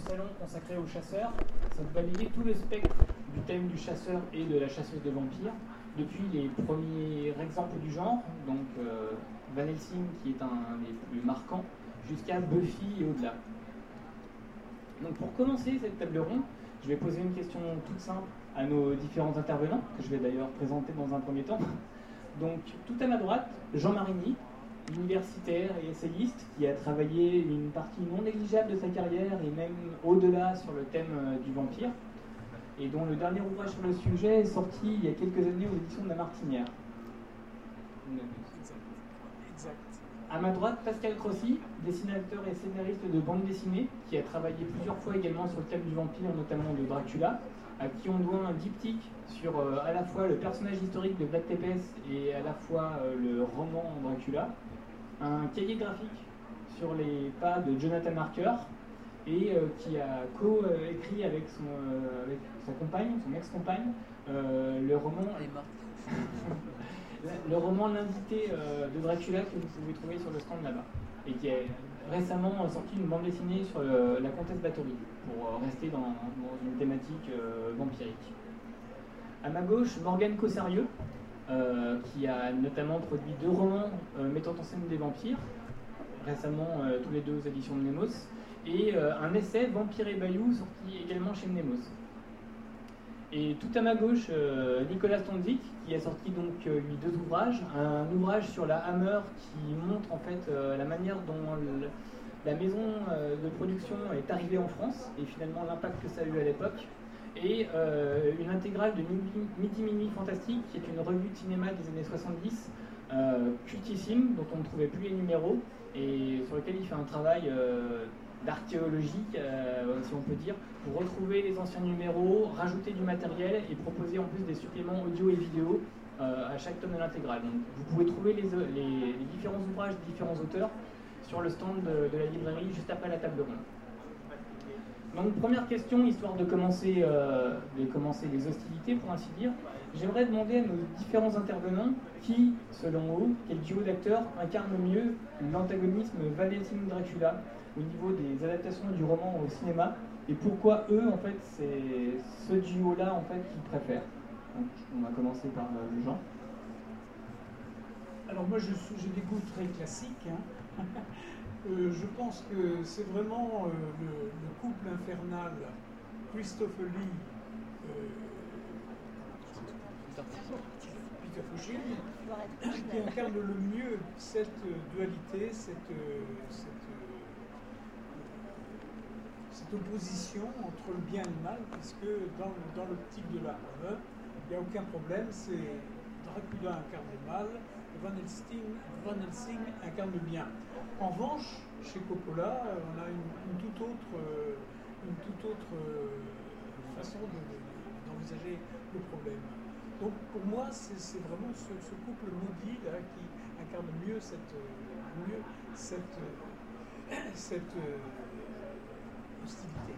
salon consacré aux chasseurs, ça va balayer tout le spectre du thème du chasseur et de la chasseuse de vampires, depuis les premiers exemples du genre, donc Van Helsing qui est un des plus marquants, jusqu'à Buffy et au-delà. Donc pour commencer cette table ronde, je vais poser une question toute simple à nos différents intervenants, que je vais d'ailleurs présenter dans un premier temps. Donc tout à ma droite, Jean Marigny, universitaire et essayiste, qui a travaillé une partie non négligeable de sa carrière et même au-delà sur le thème du vampire, et dont le dernier ouvrage sur le sujet est sorti il y a quelques années aux éditions de La Martinière. Exact. À ma droite, Pascal Crossi, dessinateur et scénariste de bande dessinée, qui a travaillé plusieurs fois également sur le thème du vampire, notamment de Dracula, à qui on doit un diptyque sur à la fois le personnage historique de Vlad Tepes et à la fois le roman Dracula, un cahier graphique sur les pas de Jonathan Harker, et qui a co-écrit avec sa compagne, son ex-compagne, le roman... Elle est morte. Le roman L'invité de Dracula que vous pouvez trouver sur le stand là-bas, et qui a récemment sorti une bande dessinée sur la comtesse Bathory, pour rester dans une thématique vampirique. À ma gauche, Morgane Cossarieux, qui a notamment produit 2 romans mettant en scène des vampires, récemment tous les 2 aux éditions de Nemos, et un essai Vampire et Bayou sorti également chez Nemos. Et tout à ma gauche, Nicolas Tonzik, qui a sorti donc lui 2 ouvrages. Un ouvrage sur la Hammer qui montre en fait la manière dont la maison de production est arrivée en France et finalement l'impact que ça a eu à l'époque. Et une intégrale de Midi Minuit Fantastique, qui est une revue de cinéma des années 70, cultissime, dont on ne trouvait plus les numéros, et sur lequel il fait un travail d'archéologie, si on peut dire, pour retrouver les anciens numéros, rajouter du matériel et proposer en plus des suppléments audio et vidéo à chaque tome de l'intégrale. Donc vous pouvez trouver les différents ouvrages des différents auteurs sur le stand de la librairie juste après la table ronde. Donc première question, histoire de commencer les hostilités pour ainsi dire, j'aimerais demander à nos différents intervenants qui, selon vous, quel duo d'acteurs incarne mieux l'antagonisme Van Helsing Dracula au niveau des adaptations du roman au cinéma, et pourquoi eux, en fait, c'est ce duo-là, en fait, qu'ils préfèrent. Donc, on va commencer par Jean. Alors moi, j'ai des goûts très classiques. Hein. Je pense que c'est vraiment le couple infernal Christopher Lee, Peter Cushing, qui incarne le mieux cette dualité, cette opposition entre le bien et le mal, puisque dans l'optique de la Hammer, il n'y a aucun problème, c'est Dracula incarne le mal, Van Helsing incarne le bien. En revanche, chez Coppola, on a une toute autre façon d'envisager le problème. Donc pour moi, c'est vraiment ce couple maudit là, qui incarne mieux cette hostilité.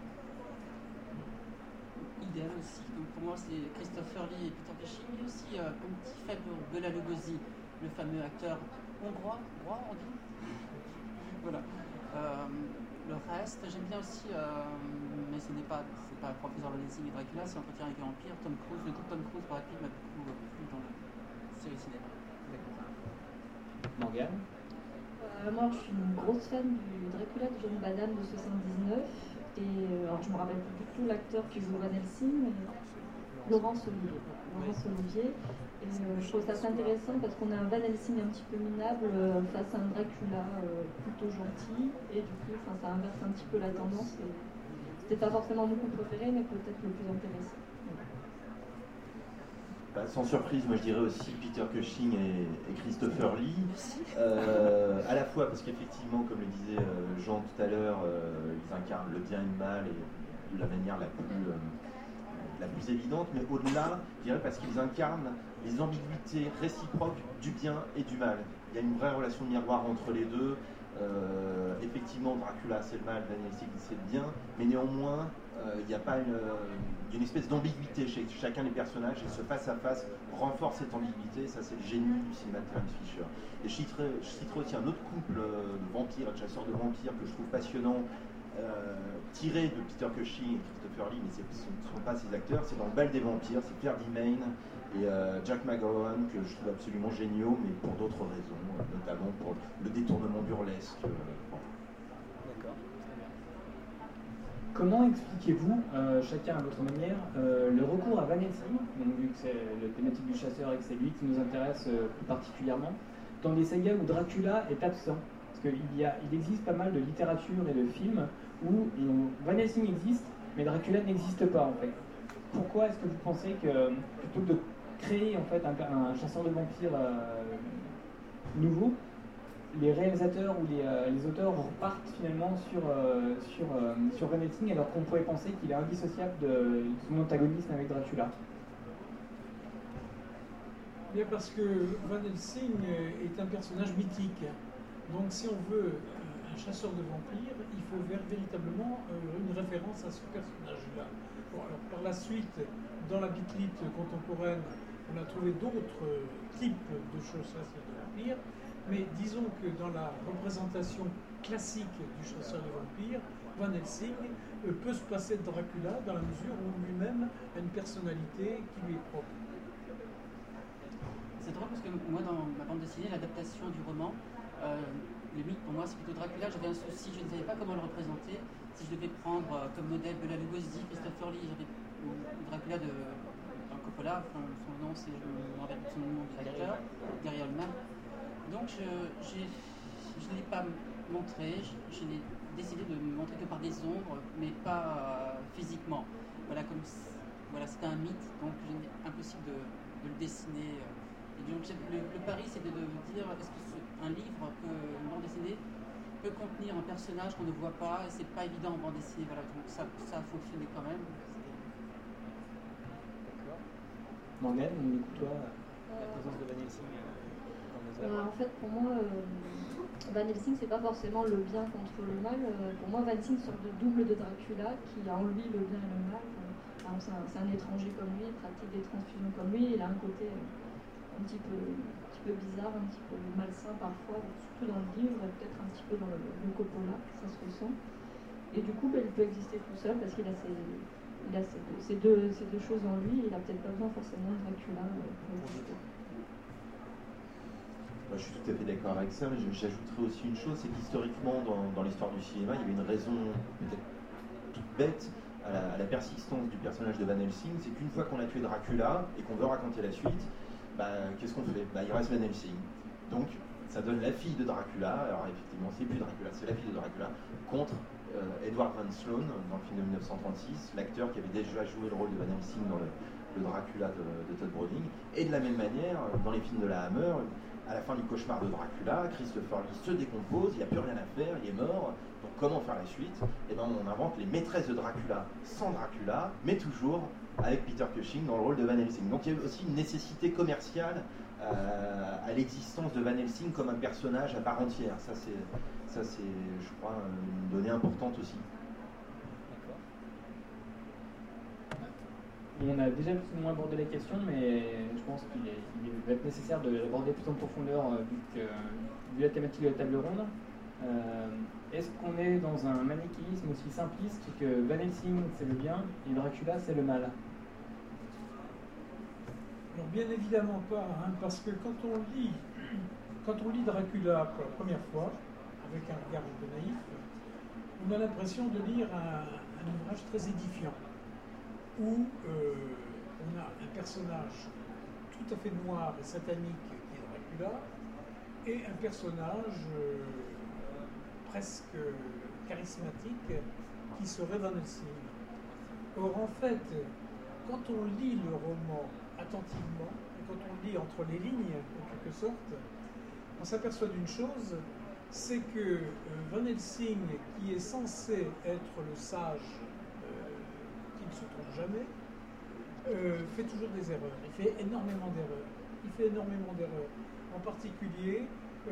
Idéal aussi. Donc pour moi, c'est Christopher Lee et Peter Cushing, mais aussi un petit faible Bela Lugosi, le fameux acteur hongrois, on dit. Voilà. Le reste, j'aime bien aussi, mais c'est pas Professeur Van Helsing et Dracula, c'est Entretien avec un vampire, Tom Cruise. Le couple Tom Cruise Brad Pitt m'a beaucoup plu dans la série cinéma. Morgane. Moi, je suis une grosse fan du Dracula de John Badham de 79. Et alors, je me rappelle plus du tout l'acteur qui joue Van Helsing, mais Laurence Olivier. Et je trouve ça assez intéressant parce qu'on a un Van Helsing un petit peu minable face à un Dracula plutôt gentil. Et du coup, ça inverse un petit peu la tendance. C'était pas forcément mon coup préféré, mais peut-être le plus intéressant. Bah, sans surprise, moi je dirais aussi Peter Cushing et Christopher Lee, à la fois parce qu'effectivement, comme le disait Jean tout à l'heure, ils incarnent le bien et le mal et de la manière la plus évidente, mais au-delà, je dirais parce qu'ils incarnent les ambiguïtés réciproques du bien et du mal. Il y a une vraie relation de miroir entre les deux. Effectivement, Dracula c'est le mal, Van Helsing c'est le bien, mais néanmoins il n'y a pas une espèce d'ambiguïté chez chacun des personnages, et ce face-à-face renforce cette ambiguïté. Ça, c'est le génie du cinéma de Terence Fisher. Et je citerai aussi un autre couple de vampires et de chasseurs de vampires que je trouve passionnant, tiré de Peter Cushing et Christopher Lee, mais ce ne sont pas ces acteurs, c'est dans le Bal des vampires, c'est Ferdy Mayne et Jack McGowan que je trouve absolument géniaux, mais pour d'autres raisons, notamment pour le détournement burlesque. D'accord, très bien. Comment expliquez-vous, chacun à votre manière, le recours à Van Helsing, donc vu que c'est la thématique du chasseur et que c'est lui qui nous intéresse plus particulièrement, dans des sagas où Dracula est absent? Parce qu'il existe pas mal de littérature et de films où Van Helsing existe, mais Dracula n'existe pas en fait. Pourquoi est-ce que vous pensez que plutôt que de créer en fait un chasseur de vampires nouveau, les réalisateurs ou les auteurs repartent finalement sur Van Helsing, alors qu'on pourrait penser qu'il est indissociable de son antagonisme avec Dracula? Bien parce que Van Helsing est un personnage mythique. Donc si on veut un chasseur de vampires, il faut véritablement une référence à ce personnage-là. Bon, alors par la suite, dans la bitlite contemporaine, on a trouvé d'autres types de chasseurs de vampires, mais disons que dans la représentation classique du chasseur de vampires, Van Helsing peut se passer de Dracula dans la mesure où lui-même a une personnalité qui lui est propre. C'est drôle parce que moi, dans ma bande dessinée, l'adaptation du roman, le mythe pour moi c'est plutôt Dracula. J'avais un souci, je ne savais pas comment le représenter. Si je devais prendre comme modèle Bela Lugosi, Christopher Lee, j'avais Dracula de Coppola, enfin, son nom c'est, je me rappelle son nom du acteur, Gary Oldman. Donc je ne l'ai pas montré, je l'ai décidé de me montrer que par des ombres, mais pas physiquement. Voilà, c'était un mythe, donc impossible de le dessiner. Et donc le pari c'est de dire est-ce que un livre, une bande dessinée peut contenir un personnage qu'on ne voit pas, et c'est pas évident en bande dessinée, voilà, donc ça a fonctionné quand même. D'accord. Morgane, on écoute toi la présence de Van Helsing dans nos œuvres. En fait, pour moi, Van Helsing, c'est pas forcément le bien contre le mal. Pour moi, Van Helsing, c'est une sorte de double de Dracula qui a en lui le bien et le mal. C'est un étranger comme lui, il pratique des transfusions comme lui, il a un côté un petit peu bizarre, un petit peu malsain parfois, surtout dans le livre, et peut-être un petit peu dans le Coppola, ça se ressent. Et du coup, il peut exister tout seul parce qu'il a ces deux choses en lui, et il n'a peut-être pas besoin forcément de Dracula pour exister. Moi, je suis tout à fait d'accord avec ça, mais j'ajouterais aussi une chose, c'est qu'historiquement, dans l'histoire du cinéma, il y avait une raison peut-être toute bête à la persistance du personnage de Van Helsing, c'est qu'une fois qu'on a tué Dracula et qu'on veut raconter la suite, qu'est-ce qu'on fait? Il reste Van Helsing. Donc, ça donne la fille de Dracula, alors effectivement, c'est plus Dracula, c'est la fille de Dracula, contre Edward Van Sloan dans le film de 1936, l'acteur qui avait déjà joué le rôle de Van Helsing dans le Dracula de Todd Browning. Et de la même manière, dans les films de la Hammer, à la fin du cauchemar de Dracula, Christopher Lee se décompose, il n'y a plus rien à faire, il est mort. Donc comment faire la suite? Et on invente les maîtresses de Dracula sans Dracula, mais toujours avec Peter Cushing dans le rôle de Van Helsing. Donc il y a aussi une nécessité commerciale à l'existence de Van Helsing comme un personnage à part entière. Ça c'est, je crois, une donnée importante aussi. On a déjà plus ou moins abordé la question, mais je pense qu'il va être nécessaire de l'aborder plus en profondeur vu la thématique de la table ronde. Est-ce qu'on est dans un manichéisme aussi simpliste que Van Helsing c'est le bien et Dracula c'est le mal? Alors bien évidemment pas, parce que quand on lit Dracula pour la première fois, avec un regard un peu naïf, on a l'impression de lire un ouvrage très édifiant, où on a un personnage tout à fait noir et satanique qui est Dracula, et un personnage presque charismatique qui serait Van Helsing. Or en fait, quand on lit le roman attentivement, et quand on lit entre les lignes en quelque sorte, on s'aperçoit d'une chose, c'est que Van Helsing, qui est censé être le sage qui ne se trompe jamais, fait toujours des erreurs. Il fait énormément d'erreurs. En particulier,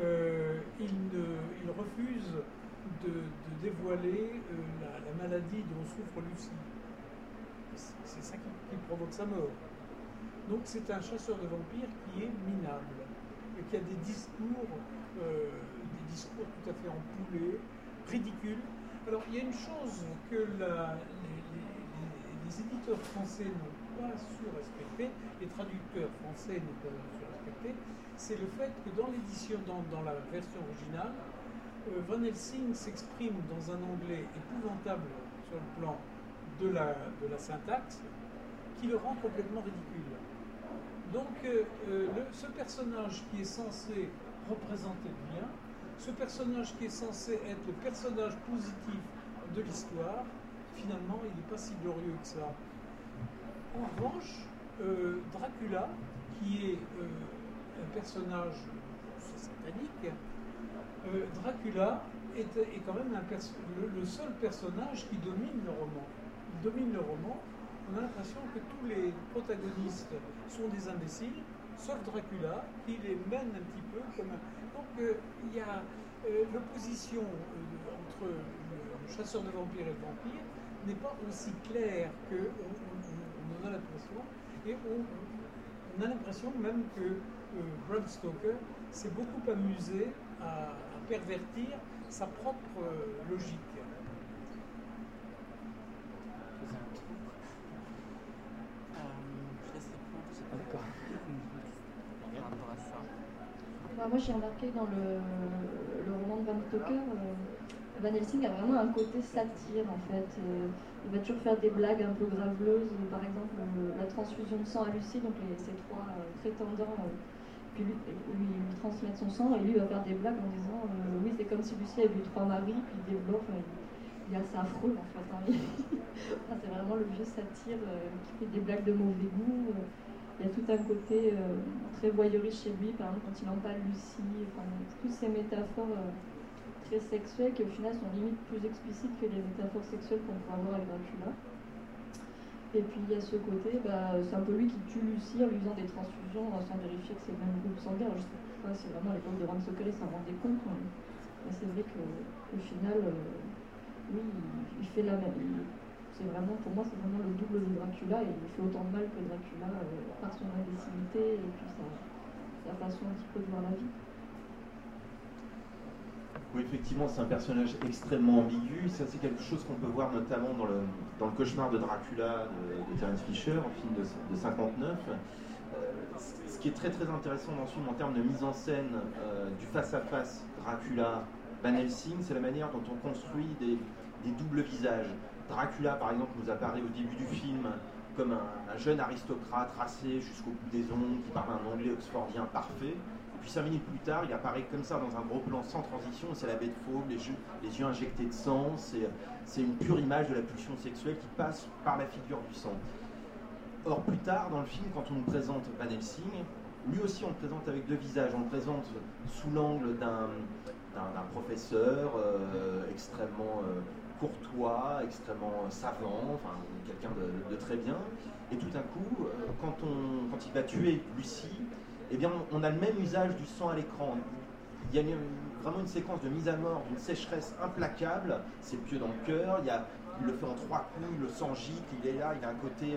il refuse de dévoiler la maladie dont souffre Lucie. C'est ça qui provoque sa mort. Donc c'est un chasseur de vampires qui est minable et qui a des discours tout à fait empoulés, ridicules, Alors, il y a une chose que les éditeurs français n'ont pas su respecter, les traducteurs français n'ont pas su respecter, c'est le fait que dans l'édition, dans la version originale, Van Helsing s'exprime dans un anglais épouvantable sur le plan de la syntaxe, qui le rend complètement ridicule. Donc, ce personnage qui est censé représenter le bien, ce personnage qui est censé être le personnage positif de l'histoire, finalement, il n'est pas si glorieux que ça. En revanche, Dracula, qui est un personnage satanique, Dracula est quand même le seul personnage qui domine le roman. Il domine le roman. On a l'impression que tous les protagonistes sont des imbéciles, sauf Dracula, qui les mène un petit peu comme un... Donc il y a l'opposition entre le chasseur de vampires et le vampire n'est pas aussi claire qu'on en a l'impression. Et on a l'impression même que Bram Stoker s'est beaucoup amusé à pervertir sa propre logique. D'accord. Par rapport à ça. Moi j'ai remarqué dans le roman de Bram Stoker, Van Helsing a vraiment un côté satire en fait. Il va toujours faire des blagues un peu graveleuses, par exemple la transfusion de sang à Lucie, donc ces trois prétendants puis lui transmettre son sang, et lui va faire des blagues en disant oui, c'est comme si Lucie avait eu 3 maris, puis il développe, il est assez affreux en fait. Hein. Enfin, c'est vraiment le vieux satire qui fait des blagues de mauvais goût. Il y a tout un côté très voyeuriste chez lui, par exemple quand il empale Lucie, enfin, toutes ces métaphores très sexuelles qui au final sont limite plus explicites que les métaphores sexuelles qu'on peut avoir avec Dracula. Et puis il y a ce côté, c'est un peu lui qui tue Lucie en lui faisant des transfusions sans vérifier que c'est le même groupe sanguin. Alors, je sais pas si vraiment à l'époque de Bram Stoker il s'en rendait compte, mais c'est vrai qu'au final, oui, il fait la même. C'est vraiment, pour moi, c'est vraiment le double de Dracula, et il fait autant de mal que Dracula par son imbécilité et puis sa façon un petit peu de voir la vie. Oui, effectivement, c'est un personnage extrêmement ambigu. Ça, c'est quelque chose qu'on peut voir notamment dans le Cauchemar de Dracula de Terence Fisher, un film de 59. Ce qui est très très intéressant dans ce film en termes de mise en scène du face-à-face Dracula-Van Helsing, c'est la manière dont on construit des doubles visages. Dracula, par exemple, nous apparaît au début du film comme un jeune aristocrate racé jusqu'au bout des ongles, qui parle un anglais oxfordien parfait. Et puis 5 minutes plus tard, il apparaît comme ça dans un gros plan sans transition, c'est la baie de fauve, les yeux injectés de sang, c'est une pure image de la pulsion sexuelle qui passe par la figure du sang. Or, plus tard, dans le film, quand on nous présente Van Helsing, lui aussi on le présente avec 2 visages. On le présente sous l'angle d'un professeur extrêmement courtois, extrêmement savant, enfin quelqu'un de très bien. Et tout d'un coup, quand il va tuer Lucie, eh bien, on a le même usage du sang à l'écran. Il y a vraiment une séquence de mise à mort d'une sécheresse implacable. C'est pieux dans le cœur. Il le fait en 3 coups, le sang gicle, il est là, il a un côté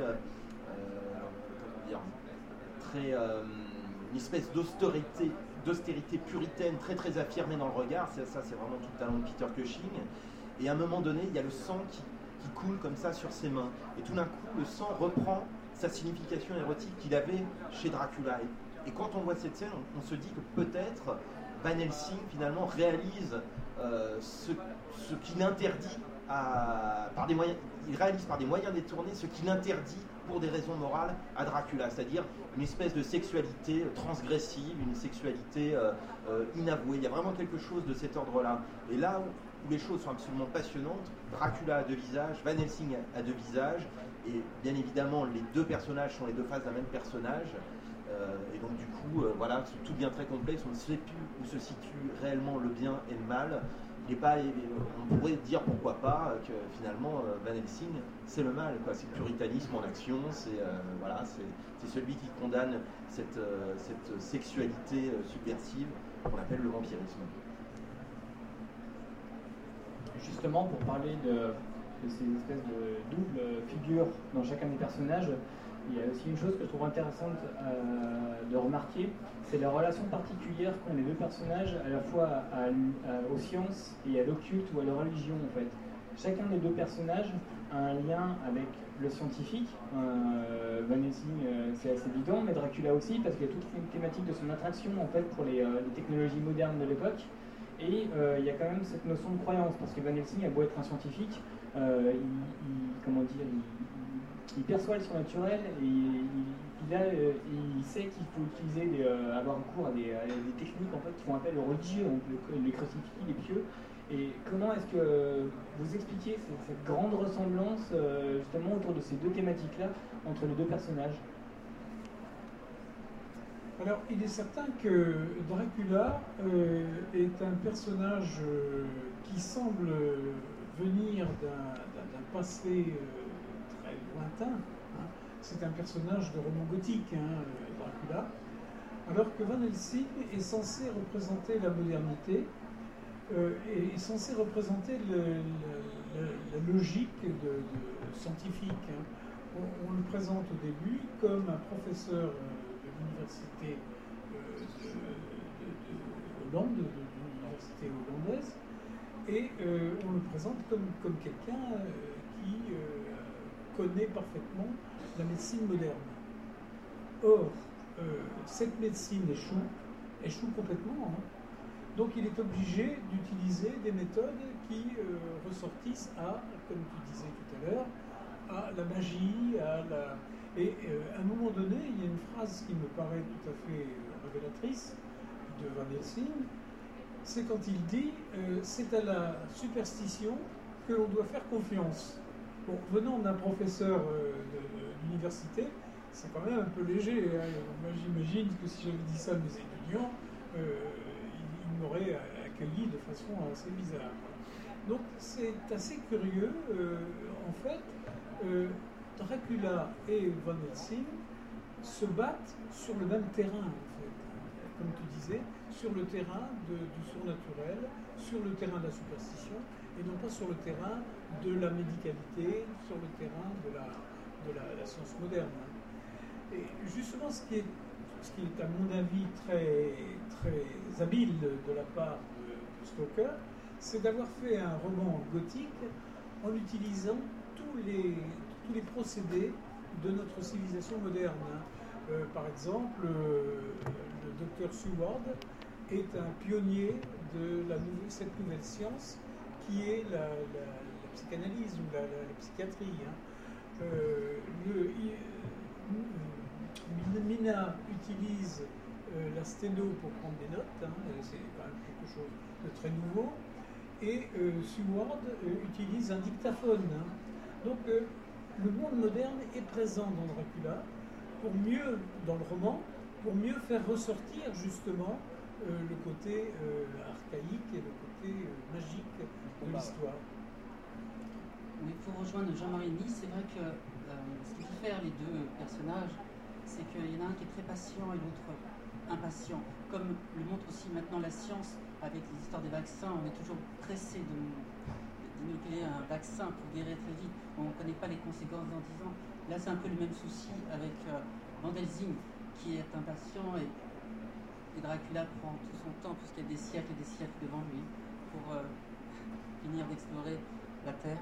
très une espèce d'austérité puritaine très très affirmée dans le regard. Ça c'est vraiment tout le talent de Peter Cushing. Et à un moment donné, il y a le sang qui coule comme ça sur ses mains. Et tout d'un coup, le sang reprend sa signification érotique qu'il avait chez Dracula. Et quand on voit cette scène, on se dit que peut-être Van Helsing finalement réalise ce qu'il interdit par des moyens. Il réalise par des moyens détournés ce qu'il interdit pour des raisons morales à Dracula, c'est-à-dire une espèce de sexualité transgressive, une sexualité inavouée. Il y a vraiment quelque chose de cet ordre-là. Et là où les choses sont absolument passionnantes, Dracula a 2 visages, Van Helsing a 2 visages, et bien évidemment les 2 personnages sont les 2 faces d'un même personnage. Et donc du coup, voilà, tout devient très complexe, on ne sait plus où se situe réellement le bien et le mal. On pourrait dire pourquoi pas que finalement Van Helsing c'est le mal, quoi. C'est le puritanisme en action, c'est celui qui condamne cette sexualité subversive qu'on appelle le vampirisme. Justement, pour parler de ces espèces de doubles figures dans chacun des personnages, il y a aussi une chose que je trouve intéressante de remarquer, c'est la relation particulière qu'ont les 2 personnages à la fois aux sciences et à l'occulte ou à la religion en fait. chacun des deux personnages a un lien avec le scientifique. Van Helsing, c'est assez évident, mais Dracula aussi, parce qu'il y a toute une thématique de son attraction en fait pour les technologies modernes de l'époque. Et il y a quand même cette notion de croyance, parce que Van Helsing a beau être un scientifique, il perçoit le surnaturel et il sait qu'il faut utiliser avoir recours à des techniques en fait, qui font appel aux religieux, donc les crucifix, les pieux. Et comment est-ce que vous expliquez cette grande ressemblance justement autour de ces deux thématiques-là entre les deux personnages? Alors, il est certain que Dracula est un personnage qui semble venir d'un passé très lointain. Hein. C'est un personnage de roman gothique, hein, Dracula. Alors que Van Helsing est censé représenter la modernité, est censé représenter la logique scientifique. Hein. On le présente au début comme un professeur de l'université de Hollande, de l'université hollandaise, et on le présente comme quelqu'un qui connaît parfaitement la médecine moderne. Or, cette médecine échoue complètement. Hein. Donc il est obligé d'utiliser des méthodes qui ressortissent à, comme tu disais tout à l'heure, à la magie, Et à un moment donné, il y a une phrase qui me paraît tout à fait révélatrice de Van Helsing, c'est quand il dit c'est à la superstition que l'on doit faire confiance. Bon, venant d'un professeur d'université, c'est quand même un peu léger. Hein. Moi, j'imagine que si j'avais dit ça à mes étudiants, ils m'auraient accueilli de façon assez bizarre. Donc, c'est assez curieux. En fait, Dracula et Van Helsing se battent sur le même terrain, en fait. Comme tu disais, sur le terrain du surnaturel, sur le terrain de la superstition, et non pas sur le terrain de la médicalité, sur le terrain de la science moderne. Et justement, ce qui est à mon avis très, très habile de la part de Stoker, c'est d'avoir fait un roman gothique en utilisant tous les procédés de notre civilisation moderne. Par exemple, le docteur Seward est un pionnier de cette nouvelle science qui est la psychanalyse ou la psychiatrie. Hein. Mina utilise la sténo pour prendre des notes, hein, c'est quand même quelque chose de très nouveau, et Seward utilise un dictaphone. Hein. Donc le monde moderne est présent dans Dracula, dans le roman, pour mieux faire ressortir justement le côté archaïque et le côté magique de l'histoire. Oui, pour rejoindre Jean-Marie Nice, c'est vrai que ce qui diffère les deux personnages, c'est qu'il y en a un qui est très patient et l'autre impatient. Comme le montre aussi maintenant la science avec les histoires des vaccins, on est toujours pressé d'inoculer un vaccin pour guérir très vite. On ne connaît pas les conséquences dans 10 ans. Là, c'est un peu le même souci avec Van Helsing qui est impatient et Dracula prend tout son temps puisqu'il y a des siècles et des siècles devant lui pour finir d'explorer la Terre.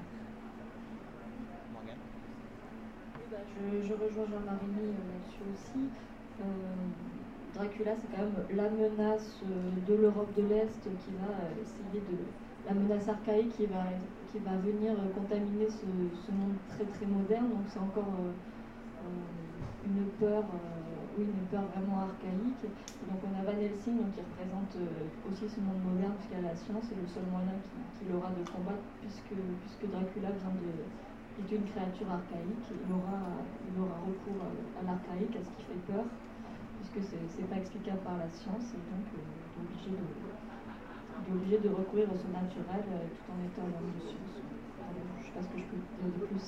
Je rejoins Jean-Marie là-dessus aussi. Dracula, c'est quand même la menace de l'Europe de l'Est qui va essayer la menace archaïque qui va venir contaminer ce monde très très moderne. Donc c'est encore une peur vraiment archaïque. Et donc on a Van Helsing qui représente aussi ce monde moderne puisqu'il y a la science et le seul moyen qu'il aura de combattre puisque Dracula est une créature archaïque, il aura recours à l'archaïque, à ce qui fait peur, puisque c'est pas explicable par la science, et donc il est obligé de recourir au surnaturel tout en étant un homme de science. Je ne sais pas ce que je peux dire de plus.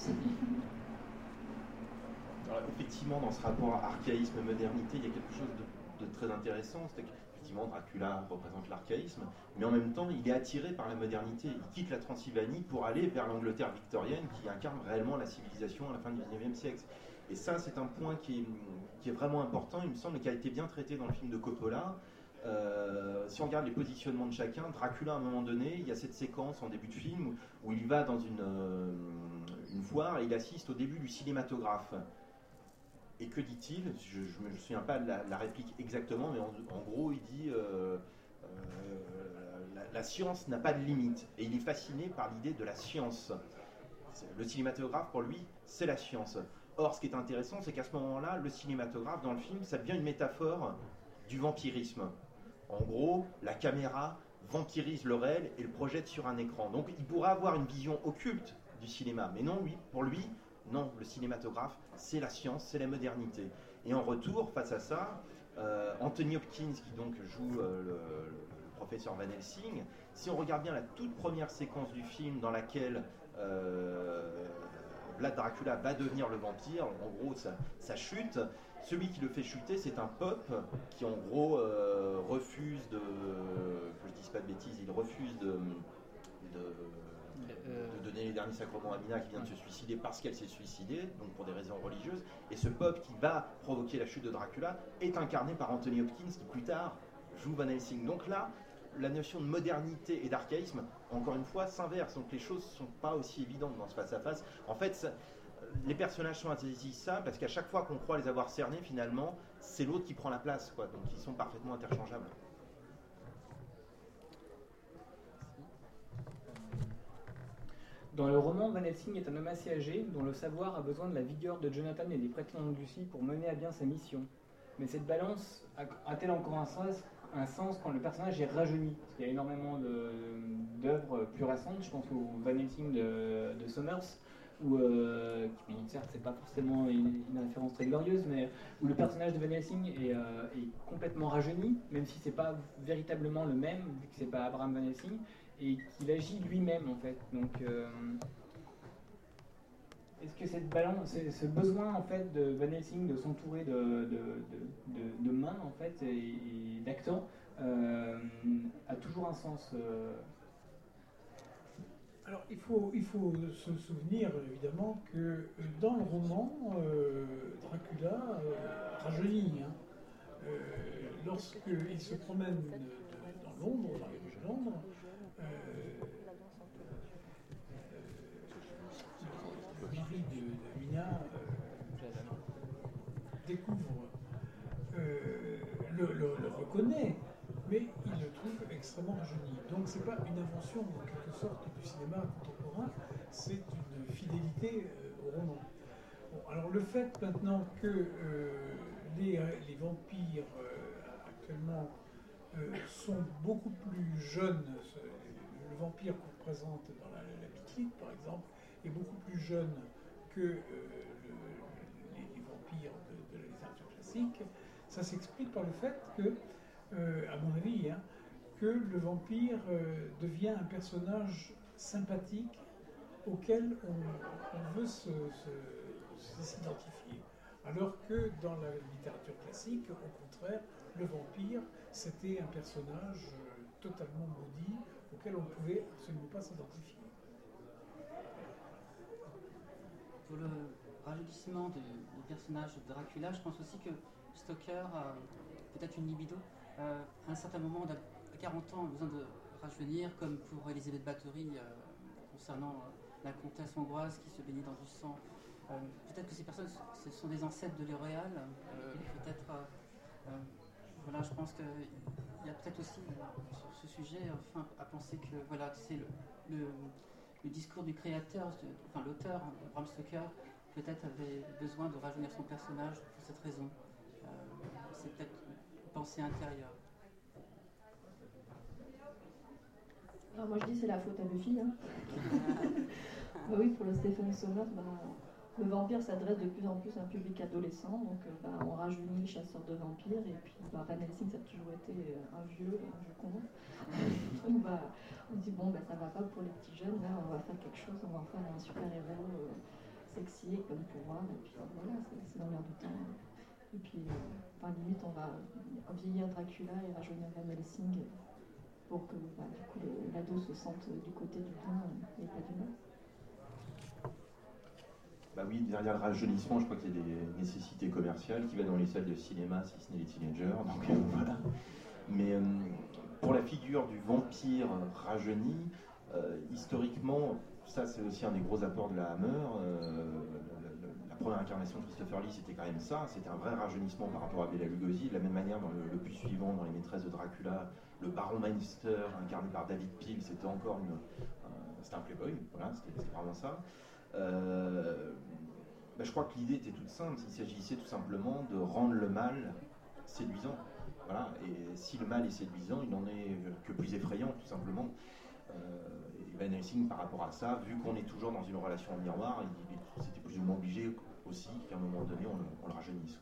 Alors, effectivement, dans ce rapport à archaïsme-modernité, il y a quelque chose de très intéressant, c'est qu'effectivement Dracula représente l'archaïsme, mais en même temps, il est attiré par la modernité. Il quitte la Transylvanie pour aller vers l'Angleterre victorienne qui incarne réellement la civilisation à la fin du XIXe siècle. Et ça, c'est un point qui est vraiment important, il me semble, qui a été bien traité dans le film de Coppola. si on regarde les positionnements de chacun, Dracula, à un moment donné, il y a cette séquence en début de film où il va dans une foire et il assiste au début du cinématographe. Et que dit-il? Je ne me souviens pas de la réplique exactement, mais en gros, il dit la science n'a pas de limite. Et il est fasciné par l'idée de la science. Le cinématographe, pour lui, c'est la science. Or, ce qui est intéressant, c'est qu'à ce moment-là, le cinématographe, dans le film, ça devient une métaphore du vampirisme. En gros, la caméra vampirise le réel et le projette sur un écran. Donc, il pourra avoir une vision occulte du cinéma. Mais non, pour lui, non, le cinématographe, c'est la science, c'est la modernité. Et en retour, face à ça, Anthony Hopkins, qui donc joue le professeur Van Helsing, si on regarde bien la toute première séquence du film dans laquelle Vlad Dracula va devenir le vampire, en gros ça chute, celui qui le fait chuter c'est un pop qui en gros refuse de, que je dise pas de bêtises, il refuse de donner les derniers sacrements à Mina qui vient de se suicider parce qu'elle s'est suicidée, donc pour des raisons religieuses, et ce pop qui va provoquer la chute de Dracula est incarné par Anthony Hopkins qui plus tard joue Van Helsing. Donc là, la notion de modernité et d'archaïsme, encore une fois, s'inverse. Donc les choses ne sont pas aussi évidentes dans ce face-à-face. En fait, les personnages sont insaisissables parce qu'à chaque fois qu'on croit les avoir cernés, finalement, c'est l'autre qui prend la place, quoi. Donc ils sont parfaitement interchangeables. Dans le roman, Van Helsing est un homme assez âgé dont le savoir a besoin de la vigueur de Jonathan et des prétendants de Lucie pour mener à bien sa mission. Mais cette balance a-t-elle encore un sens quand le personnage est rajeuni? Parce qu'il y a énormément d'œuvres plus récentes, je pense au Van Helsing de Sommers, où, certes, c'est pas forcément une référence très glorieuse, mais où le personnage de Van Helsing est complètement rajeuni, même si c'est pas véritablement le même, vu que c'est pas Abraham Van Helsing, et qu'il agit lui-même en fait. Donc, est-ce que cette balance, ce besoin en fait de Van Helsing de s'entourer de mains en fait et d'acteurs a toujours un sens? Alors il faut se souvenir évidemment que dans le roman, Dracula rajeunit. Lorsqu'il se promène dans Londres, dans les rues de Londres, le mari de Mina découvre, le reconnaît, mais il le trouve extrêmement rajeuni. Donc c'est pas une invention en quelque sorte du cinéma contemporain, c'est une fidélité au roman. Bon, alors le fait maintenant que les vampires actuellement sont beaucoup plus jeunes, le vampire qu'on représente dans la Biclite par exemple est beaucoup plus jeune que les vampires de la littérature classique, ça s'explique par le fait que, à mon avis, que le vampire devient un personnage sympathique auquel on veut s'identifier. Alors que dans la littérature classique, au contraire, le vampire, c'était un personnage totalement maudit auquel on ne pouvait absolument pas s'identifier. Pour le rajeunissement du personnage de Dracula, je pense aussi que Stoker a peut-être une libido. À un certain moment, à 40 ans, on a besoin de rajeunir, comme pour Elisabeth Bathory concernant la comtesse hongroise qui se baignait dans du sang. Peut-être que ces personnes, ce sont des ancêtres de L'Oréal. Peut-être, voilà, je pense qu'il y a peut-être aussi sur ce sujet, à penser que voilà, c'est le discours du créateur, l'auteur, Bram Stoker, peut-être avait besoin de rajeunir son personnage pour cette raison. C'est peut-être une pensée intérieure. Alors moi je dis c'est la faute à Buffy. Bah oui, pour le Stephen Sommers, le vampire s'adresse de plus en plus à un public adolescent, donc on rajeunit le chasseur de vampires, et puis Van Helsing ça a toujours été un vieux con. Donc on dit bon ça va pas pour les petits jeunes, là on va faire quelque chose, on va faire un super héros sexy avec plein de pouvoirs, et puis voilà, c'est dans l'air du temps. Et puis limite on va vieillir Dracula et rajeunir Van Helsing pour que du coup l'ado se sente du côté du bien et pas du mal. Bah oui, derrière le rajeunissement, je crois qu'il y a des nécessités commerciales qui va dans les salles de cinéma, si ce n'est les teenagers. Donc voilà. Mais pour la figure du vampire rajeuni, historiquement, ça c'est aussi un des gros apports de la Hammer. La première incarnation de Christopher Lee, c'était quand même ça, c'était un vrai rajeunissement par rapport à Bela Lugosi. De la même manière, dans le plus suivant, dans Les Maîtresses de Dracula, le baron Meinster, incarné par David Peel, c'était encore c'était un playboy, voilà, c'était vraiment ça. Je crois que l'idée était toute simple, il s'agissait tout simplement de rendre le mal séduisant. Voilà. Et si le mal est séduisant, il n'en est que plus effrayant, tout simplement. Et Van Helsing, par rapport à ça, vu qu'on est toujours dans une relation en miroir, c'était plus ou moins obligé aussi qu'à un moment donné, on le rajeunisse.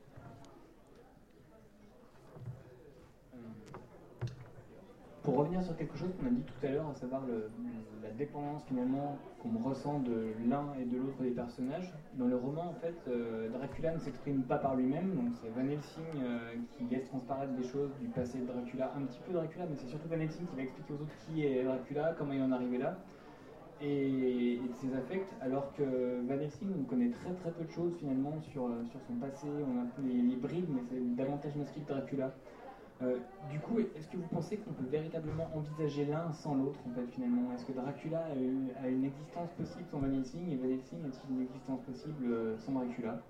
Pour revenir sur quelque chose qu'on a dit tout à l'heure, à savoir la dépendance finalement qu'on ressent de l'un et de l'autre des personnages, dans le roman en fait, Dracula ne s'exprime pas par lui-même, donc c'est Van Helsing qui laisse transparaître des choses du passé de Dracula, un petit peu Dracula, mais c'est surtout Van Helsing qui va expliquer aux autres qui est Dracula, comment il en est arrivé là, et de ses affects, alors que Van Helsing on connaît très très peu de choses finalement sur son passé, on a un peu les bribes, mais c'est davantage masqué que Dracula. Du coup, est-ce que vous pensez qu'on peut véritablement envisager l'un sans l'autre, en fait, finalement? Est-ce que Dracula a une existence possible sans Van Helsing, et Van Helsing a-t-il une existence possible sans Dracula?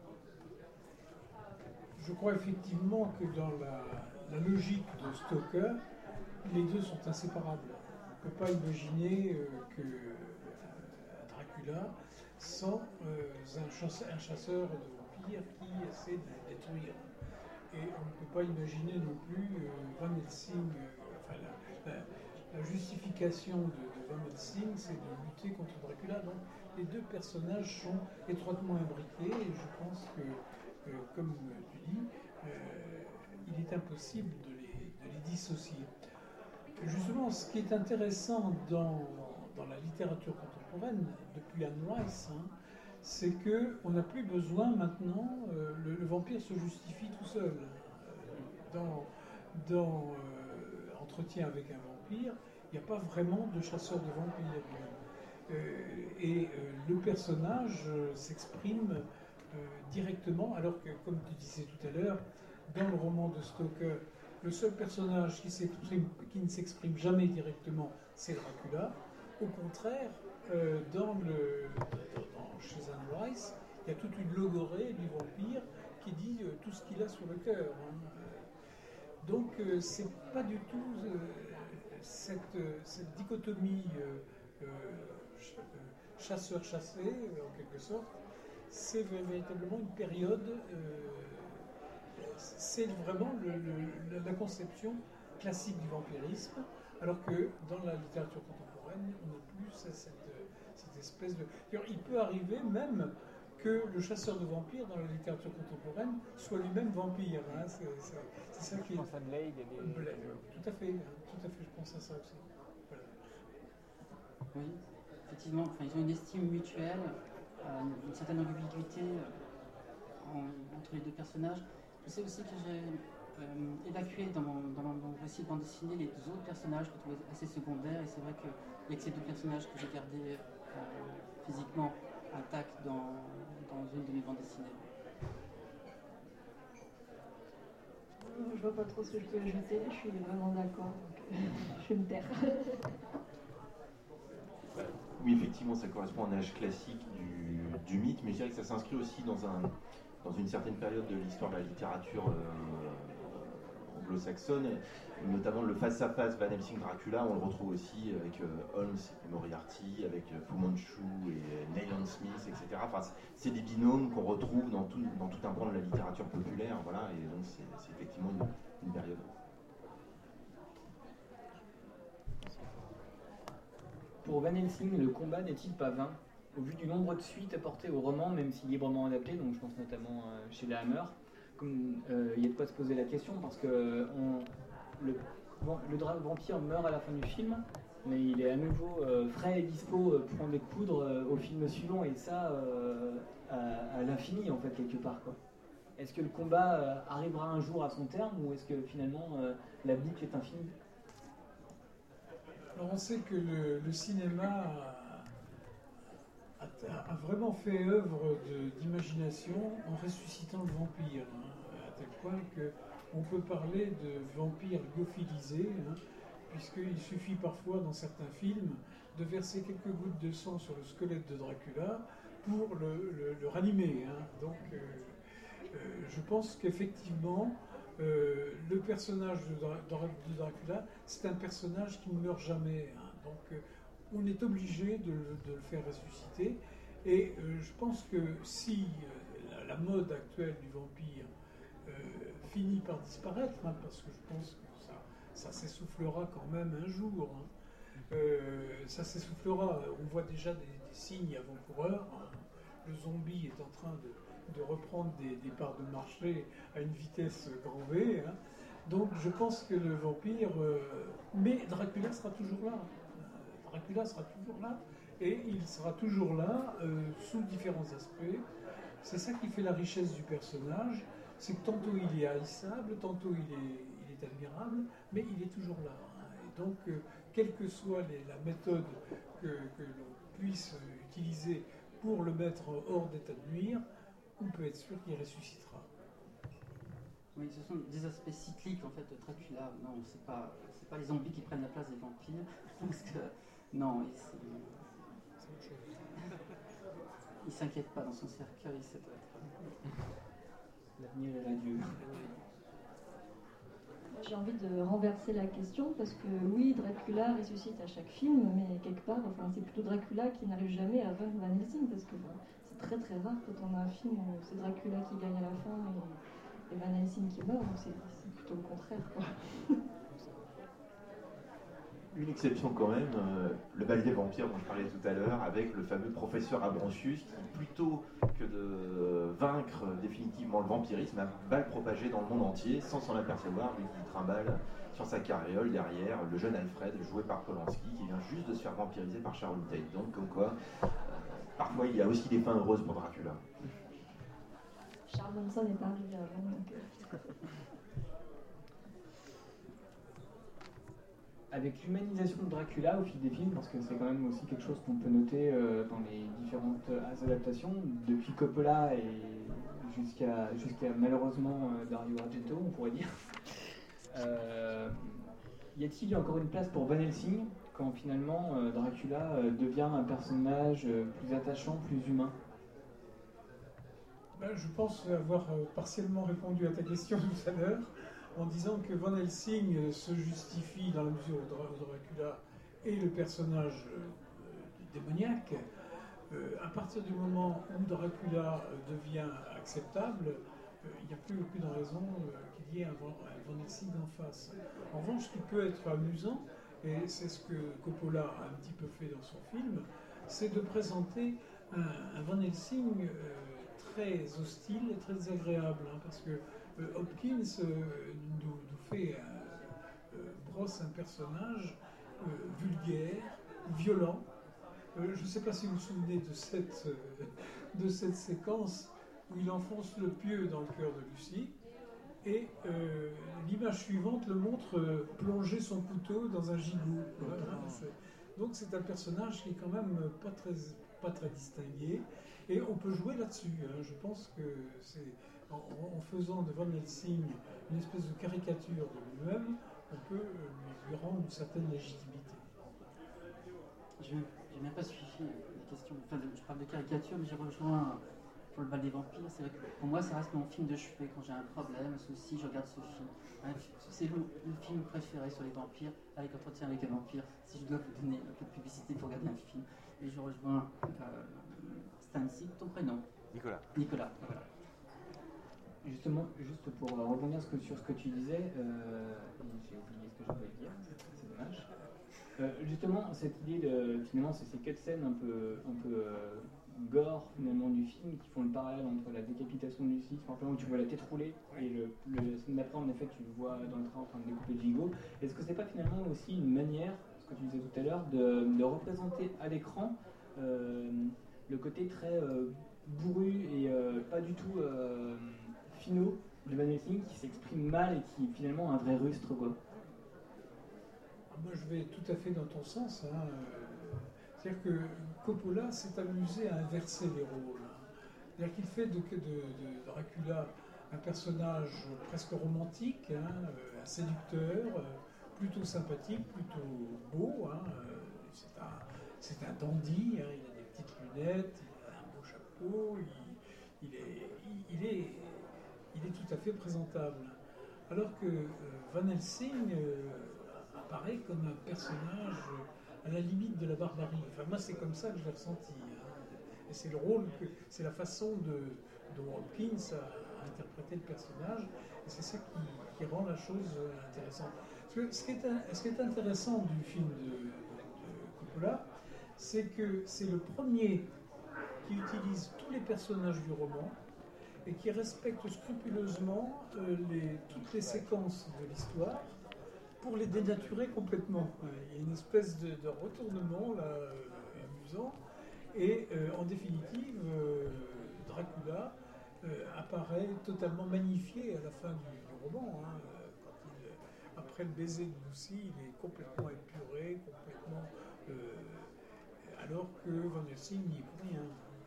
Je crois effectivement que dans la logique de Stoker, les deux sont inséparables. On ne peut pas imaginer que Dracula sans un chasseur de vampires qui essaie de les détruire. Et on ne peut pas imaginer non plus Van Helsing, la justification de Van Helsing, c'est de lutter contre Dracula. Donc les deux personnages sont étroitement imbriqués et je pense que comme tu dis, il est impossible de les dissocier. Justement, ce qui est intéressant dans la littérature contemporaine, depuis Anne Rice, c'est qu'on n'a plus besoin maintenant, le vampire se justifie tout seul. Dans Entretien avec un vampire, il n'y a pas vraiment de chasseur de vampires. Et le personnage s'exprime directement, alors que, comme tu disais tout à l'heure, dans le roman de Stoker, le seul personnage qui ne s'exprime jamais directement, c'est Dracula. Au contraire, chez Anne Rice, il y a toute une logorée du vampire qui dit tout ce qu'il a sur le cœur. Donc c'est pas du tout cette dichotomie chasseur-chassé, en quelque sorte. C'est véritablement une période, c'est vraiment la conception classique du vampirisme, alors que dans la littérature contemporaine, on n'a plus cette espèce de... Il peut arriver même que le chasseur de vampires dans la littérature contemporaine soit lui-même vampire. C'est ça qui est... Je pense à Blade et Blade. Tout à fait, je pense à ça aussi. Voilà. Oui, effectivement, ils ont une estime mutuelle, une certaine ambiguïté entre les deux personnages. Je sais aussi que j'ai évacué dans mon récit de bande dessinée les deux autres personnages que je trouvais assez secondaires, et c'est vrai qu'il n'y a que ces deux personnages que j'ai gardés physiquement intacts dans une de mes bandes dessinées. Je vois pas trop ce que je peux ajouter, je suis vraiment d'accord, donc je vais me taire. Oui, effectivement, ça correspond à un âge classique du mythe, mais je dirais que ça s'inscrit aussi dans une certaine période de l'histoire de la littérature anglo-saxonne, notamment le face-à-face Van Helsing-Dracula, on le retrouve aussi avec Holmes et Moriarty, avec Fu Manchu et Nayland Smith, etc. Enfin, c'est des binômes qu'on retrouve dans tout un pan de la littérature populaire, voilà, et donc c'est effectivement une période. Pour Van Helsing, le combat n'est-il pas vain? Au vu du nombre de suites apportées au roman, même si librement adapté, donc je pense notamment chez la Hammer, il y a de quoi se poser la question, parce que le vampire meurt à la fin du film, mais il est à nouveau frais et dispo pour en découdre au film suivant, et ça à l'infini en fait, quelque part, quoi. Est-ce que le combat arrivera un jour à son terme, ou est-ce que finalement la boucle est infinie? Alors on sait que le cinéma a vraiment fait œuvre d'imagination en ressuscitant le vampire, à tel point que on peut parler de vampires lyophilisés, hein, puisqu'il suffit parfois dans certains films de verser quelques gouttes de sang sur le squelette de Dracula pour le ranimer. Hein. Donc je pense qu'effectivement, le personnage de Dracula, c'est un personnage qui ne meurt jamais. Hein. Donc on est obligé de le faire ressusciter. Et je pense que si la mode actuelle du vampire finit par disparaître, hein, parce que je pense que ça s'essoufflera quand même un jour, hein. Ça s'essoufflera. On voit déjà des signes avant-coureurs. Hein. Le zombie est en train de reprendre des parts de marché à une vitesse grand V. Hein. Donc je pense que le vampire... mais Dracula sera toujours là. Dracula sera toujours là. Et il sera toujours là, sous différents aspects. C'est ça qui fait la richesse du personnage. C'est que tantôt il est haïssable, tantôt il est admirable, mais il est toujours là. Hein. Et donc, quelle que soit la méthode que l'on puisse utiliser pour le mettre hors d'état de nuire, on peut être sûr qu'il ressuscitera. Oui, ce sont des aspects cycliques en fait de Dracula. Non, c'est pas les zombies qui prennent la place des vampires. Parce que, non, il s'inquiète pas dans son cercueil, ça doit être... L'avenir est radieux. J'ai envie de renverser la question parce que oui, Dracula ressuscite à chaque film, mais quelque part, enfin, c'est plutôt Dracula qui n'arrive jamais à vaincre Van Helsing parce que c'est très très rare quand on a un film où c'est Dracula qui gagne à la fin et Van Helsing qui meurt, donc c'est plutôt le contraire, quoi. Une exception quand même, le bal des vampires dont je parlais tout à l'heure, avec le fameux professeur Abroncius qui, plutôt que de vaincre définitivement le vampirisme, va le propager dans le monde entier sans s'en apercevoir, lui qui trimballe sur sa carriole derrière le jeune Alfred, joué par Polanski, qui vient juste de se faire vampiriser par Sharon Tate. Donc comme quoi, parfois il y a aussi des fins heureuses pour Dracula. Charles Manson n'est pas arrivé avant, donc... Avec l'humanisation de Dracula au fil des films, parce que c'est quand même aussi quelque chose qu'on peut noter dans les différentes adaptations, depuis Coppola et jusqu'à malheureusement Dario Argento, on pourrait dire. Y a-t-il encore une place pour Van Helsing quand finalement Dracula devient un personnage plus attachant, plus humain? Ben, je pense avoir partiellement répondu à ta question tout à l'heure, en disant que Van Helsing se justifie dans la mesure où Dracula est le personnage démoniaque. À partir du moment où Dracula devient acceptable, il n'y a plus aucune raison qu'il y ait un Van Helsing en face. En revanche, ce qui peut être amusant, et c'est ce que Coppola a un petit peu fait dans son film, c'est de présenter un Van Helsing très hostile et très désagréable, hein, parce que Hopkins brosse un personnage vulgaire, violent. Je ne sais pas si vous vous souvenez de cette séquence où il enfonce le pieu dans le cœur de Lucie, et l'image suivante le montre plonger son couteau dans un gigot. Voilà, donc c'est un personnage qui est quand même pas très distingué, et on peut jouer là-dessus. Hein. Je pense que c'est en faisant de Van Helsing une espèce de caricature de lui-même, on peut lui rendre une certaine légitimité. Je n'ai même pas suivi les questions. Enfin, je parle de caricature, mais j'ai rejoint pour le bal des vampires. C'est vrai que pour moi, ça reste mon film de chevet. Quand j'ai un problème, un souci, je regarde ce film. C'est le film préféré sur les vampires, avec Entretien avec un vampire. Si je dois vous donner un peu de publicité pour regarder un film. Et je rejoins Stancy, ton prénom? Nicolas. Nicolas, voilà. Justement, juste pour rebondir sur ce que tu disais, j'ai oublié ce que je voulais dire, c'est dommage. Justement, cette idée de finalement ces cutscenes un peu gore finalement du film qui font le parallèle entre la décapitation de Lucie, où tu vois la tête rouler, et le scène d'après en effet tu le vois dans le train en train de découper Django. Est-ce que c'est pas finalement aussi une manière, ce que tu disais tout à l'heure, de représenter à l'écran le côté très bourru et pas du tout finaux de Van Helsing qui s'exprime mal et qui est finalement un vrai rustre, quoi? Moi je vais tout à fait dans ton sens. Hein. C'est-à-dire que Coppola s'est amusé à inverser les rôles. C'est-à-dire qu'il fait de Dracula un personnage presque romantique, hein, un séducteur, plutôt sympathique, plutôt beau. Hein, c'est un dandy, hein, il a des petites lunettes, il a un beau chapeau, il est tout à fait présentable. Alors que Van Helsing apparaît comme un personnage à la limite de la barbarie. Enfin, moi, c'est comme ça que je l'ai ressenti. Hein. Et c'est le rôle, c'est la façon dont Hopkins a interprété le personnage. Et c'est ça qui rend la chose intéressante. Ce qui est intéressant du film de Coppola, c'est que c'est le premier qui utilise tous les personnages du roman et qui respecte scrupuleusement toutes les séquences de l'histoire pour les dénaturer complètement. Il y a une espèce de retournement là, amusant. Et en définitive, Dracula apparaît totalement magnifié à la fin du roman. Hein, après le baiser de Lucy, il est complètement épuré, complètement... alors que Van Helsing n'y est pour rien.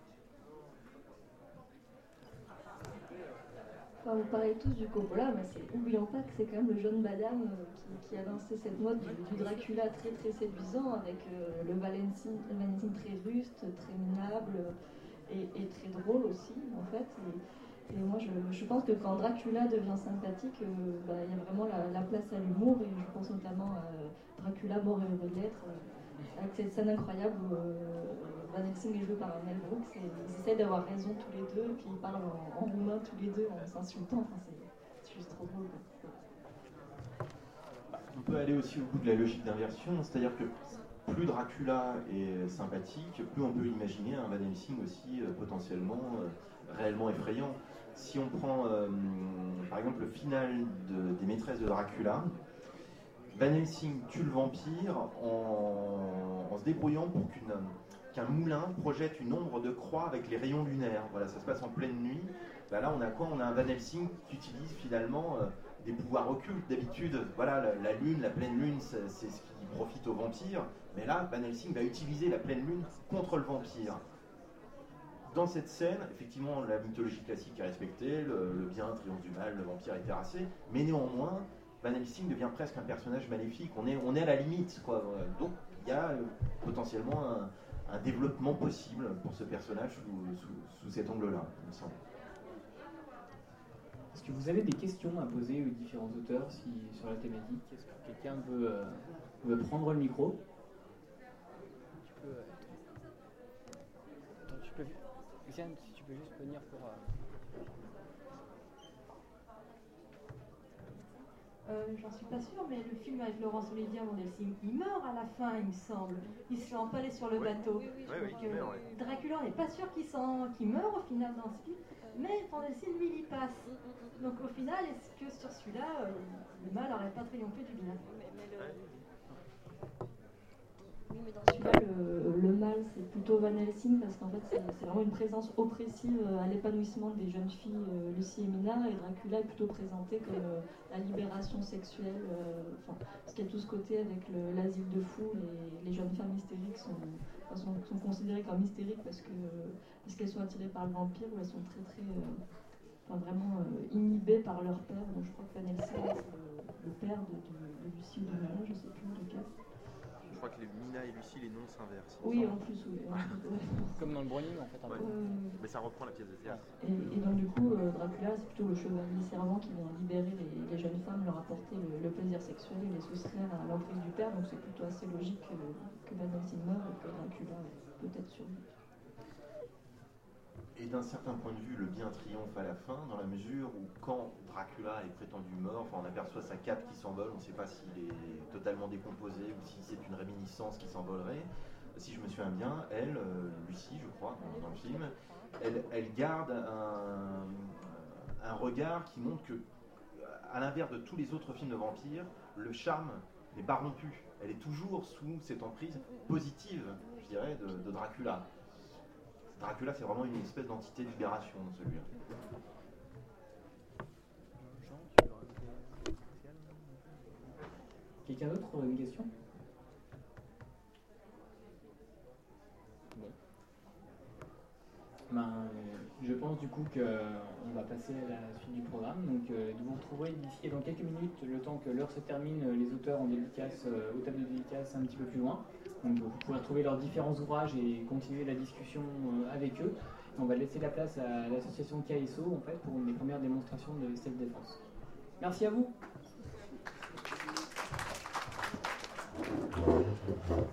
Enfin, vous parlez tous du Coppola, mais n'oublions pas que c'est quand même le jeune madame qui a lancé cette mode du Dracula très très séduisant, avec le Van Helsing très ruste, très minable et très drôle aussi en fait. Et moi je pense que quand Dracula devient sympathique, il y a vraiment la place à l'humour, et je pense notamment à Dracula mort et heureux d'être, avec cette scène incroyable où Van Helsing est joué par Mel Brooks et ils essaient d'avoir raison tous les deux, puis ils parlent en roumain tous les deux en s'insultant. Enfin, c'est juste trop drôle. On peut aller aussi au bout de la logique d'inversion, c'est-à-dire que plus Dracula est sympathique, plus on peut imaginer un Van Helsing aussi potentiellement réellement effrayant. Si on prend par exemple le final des Maîtresses de Dracula, Van Helsing tue le vampire en se débrouillant pour qu'un moulin projette une ombre de croix avec les rayons lunaires. Voilà, ça se passe en pleine nuit. Là, on a quoi? On a un Van Helsing qui utilise finalement des pouvoirs occultes. D'habitude, voilà, la lune, la pleine lune, c'est ce qui profite aux vampires. Mais là, Van Helsing va utiliser la pleine lune contre le vampire. Dans cette scène, effectivement, la mythologie classique est respectée, le bien triomphe du mal, le vampire est terrassé, mais néanmoins, Van Helsing devient presque un personnage maléfique. On est à la limite, quoi. Donc, il y a potentiellement un développement possible pour ce personnage sous cet angle-là, il me semble. Est-ce que vous avez des questions à poser aux différents auteurs sur la thématique? Est-ce que quelqu'un veut prendre le micro? Luciane, si tu peux juste venir pour... J'en suis pas sûre, mais le film avec Laurence Olivier, Van Helsing, il meurt à la fin, il me semble. Il se fait empaler sur le bateau. Oui, meurt, oui. Dracula, on n'est pas sûr qu'il meurt au final dans ce film, mais Van Helsing, lui, il y passe. Donc au final, est-ce que sur celui-là, le mal n'aurait pas triomphé du bien? Oui, mais dans celui-là, le mal, c'est plutôt Van Helsing, parce qu'en fait, c'est vraiment une présence oppressive à l'épanouissement des jeunes filles Lucie et Mina, et Dracula est plutôt présenté comme la libération sexuelle, parce qu'il y a tout ce côté avec l'asile de fous, les jeunes femmes hystériques sont considérées comme hystériques parce qu'elles sont attirées par le vampire, ou elles sont vraiment inhibées par leur père. Donc je crois que Van Helsing, c'est le père de Lucie ou de Mina, je ne sais plus lequel. Je crois que les Mina et Lucie, les noms s'inversent. Oui, en plus, oui. Comme dans le Browning, en fait. Mais ça reprend la pièce de théâtre. Et donc, du coup, Dracula, c'est plutôt le chevalier servant qui vient libérer les jeunes femmes, leur apporter le plaisir sexuel et les soustraire à l'emprise du père. Donc, c'est plutôt assez logique que Van Helsing meure et que Dracula peut-être survit. Et d'un certain point de vue, le bien triomphe à la fin, dans la mesure où quand Dracula est prétendu mort, on aperçoit sa cape qui s'envole, on ne sait pas s'il est totalement décomposé ou si c'est une réminiscence qui s'envolerait. Si je me souviens bien, elle, Lucie, je crois, dans le film, elle garde un regard qui montre que, à l'inverse de tous les autres films de vampires, le charme n'est pas rompu. Elle est toujours sous cette emprise positive, je dirais, de Dracula. Dracula, c'est vraiment une espèce d'entité de libération dans celui-là. Quelqu'un d'autre, une question? Bon. Je pense du coup qu'on va passer à la suite du programme. Donc vous retrouverez d'ici et dans quelques minutes, le temps que l'heure se termine, les auteurs en dédicace, aux tables de dédicace un petit peu plus loin. Donc vous pourrez retrouver leurs différents ouvrages et continuer la discussion avec eux. Et on va laisser la place à l'association KSO en fait, pour une des premières démonstrations de self-défense. Merci à vous.